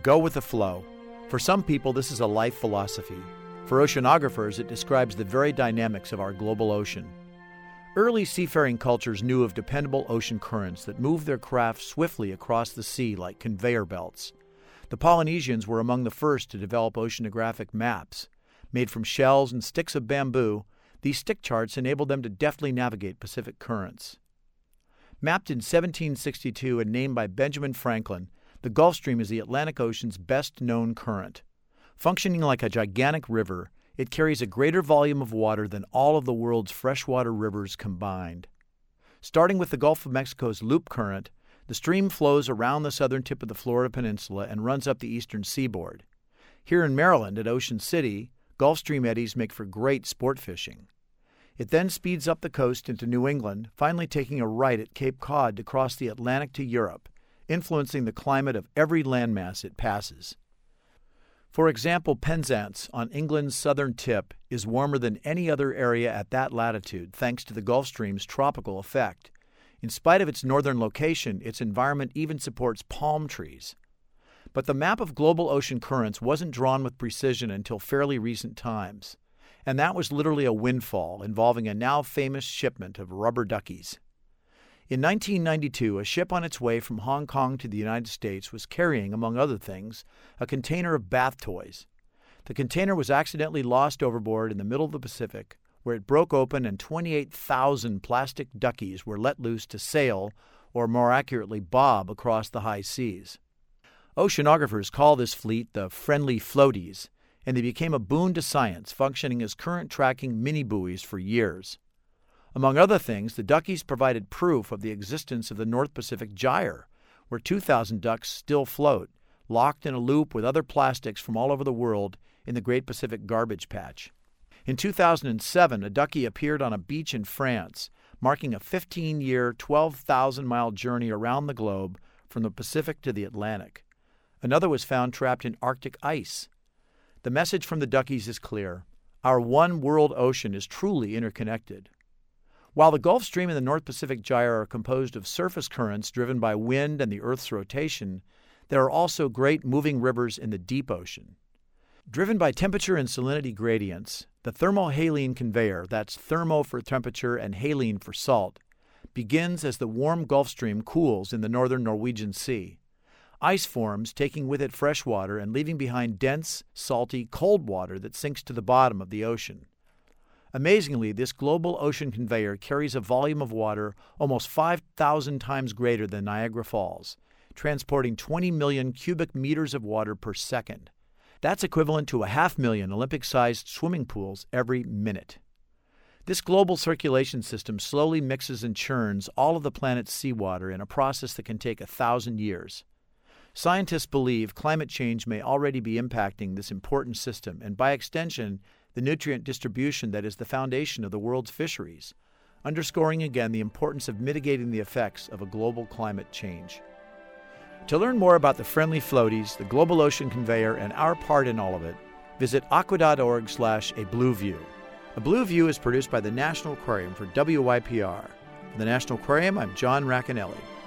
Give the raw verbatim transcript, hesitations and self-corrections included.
go with the flow. For some people, this is a life philosophy. For oceanographers, it describes the very dynamics of our global ocean. Early seafaring cultures knew of dependable ocean currents that moved their craft swiftly across the sea like conveyor belts. The Polynesians were among the first to develop oceanographic maps. Made from shells and sticks of bamboo, these stick charts enabled them to deftly navigate Pacific currents. Mapped in seventeen sixty-two and named by Benjamin Franklin, the Gulf Stream is the Atlantic Ocean's best-known current. Functioning like a gigantic river, it carries a greater volume of water than all of the world's freshwater rivers combined. Starting with the Gulf of Mexico's Loop Current, the stream flows around the southern tip of the Florida Peninsula and runs up the eastern seaboard. Here in Maryland, at Ocean City, Gulf Stream eddies make for great sport fishing. It then speeds up the coast into New England, finally taking a right at Cape Cod to cross the Atlantic to Europe, influencing the climate of every landmass it passes. For example, Penzance, on England's southern tip, is warmer than any other area at that latitude, thanks to the Gulf Stream's tropical effect. In spite of its northern location, its environment even supports palm trees. But the map of global ocean currents wasn't drawn with precision until fairly recent times, and that was literally a windfall involving a now famous shipment of rubber duckies. In nineteen ninety-two, a ship on its way from Hong Kong to the United States was carrying, among other things, a container of bath toys. The container was accidentally lost overboard in the middle of the Pacific, where it broke open and twenty-eight thousand plastic duckies were let loose to sail, or more accurately bob, across the high seas. Oceanographers call this fleet the Friendly Floaties, and they became a boon to science, functioning as current tracking mini-buoys for years. Among other things, the duckies provided proof of the existence of the North Pacific Gyre, where two thousand ducks still float, locked in a loop with other plastics from all over the world in the Great Pacific Garbage Patch. In two thousand seven, a ducky appeared on a beach in France, marking a fifteen-year, twelve thousand mile journey around the globe from the Pacific to the Atlantic. Another was found trapped in Arctic ice. The message from the duckies is clear. Our one world ocean is truly interconnected. While the Gulf Stream and the North Pacific Gyre are composed of surface currents driven by wind and the Earth's rotation, there are also great moving rivers in the deep ocean. Driven by temperature and salinity gradients, the thermohaline conveyor, that's thermo for temperature and haline for salt, begins as the warm Gulf Stream cools in the northern Norwegian Sea. Ice forms, taking with it fresh water and leaving behind dense, salty, cold water that sinks to the bottom of the ocean. Amazingly, this global ocean conveyor carries a volume of water almost five thousand times greater than Niagara Falls, transporting twenty million cubic meters of water per second. That's equivalent to a half million Olympic-sized swimming pools every minute. This global circulation system slowly mixes and churns all of the planet's seawater in a process that can take a thousand years. Scientists believe climate change may already be impacting this important system and, by extension, the nutrient distribution that is the foundation of the world's fisheries, underscoring again the importance of mitigating the effects of a global climate change. To learn more about the Friendly Floaties, the Global Ocean Conveyor, and our part in all of it, visit aqua.org slash a blue view. A Blue View is produced by the National Aquarium for W Y P R. From the National Aquarium, I'm John Racanelli.